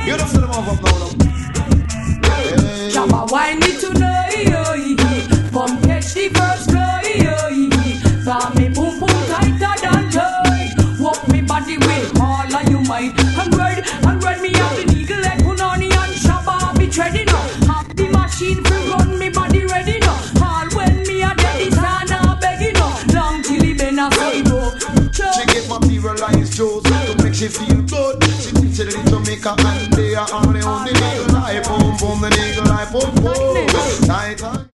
You don't see them off up now. Jabba, why need to know? Come catch the first fly. Saw me boom boom tighter than toy. Walk me body way, all of you might. And ride me up the eagle like Punani and Shabba be treading up. Have the machine to run me body ready now. All when me a dead is Anna begging up. Long till he been a cybo. She get materialized shows to make she feel good. She teach it in Jamaica and they are only on the eagle eye. Boom boom, the eagle eye. Boom boom. Tight.